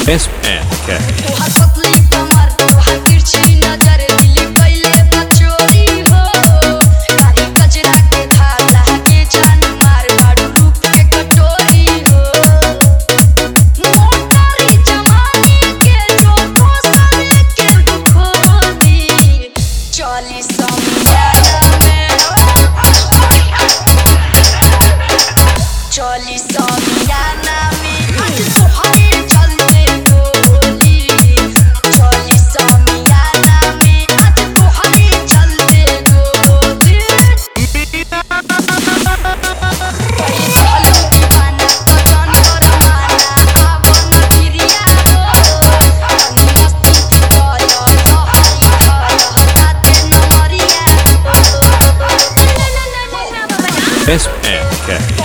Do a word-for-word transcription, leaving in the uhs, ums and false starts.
S N K तोहार पतली कमर तोहार तिरछी नजर दिली पहले बचोरी हो कारी कजरा के धार लागे जान मार बाड़ू रूप के कटोरी हो मोटारी जवानी के जो दोस्त के दुखो दी चली समझाना में चली समझाना में आज तोहरे चलते गोली चली समझाना में आज तोहरे चलते गोली कई सालों दीवाना कजन कर माना आवन गिरिया हो तनी मस्ती की गलो तोहरी घर हटाते न मरिया हो S N K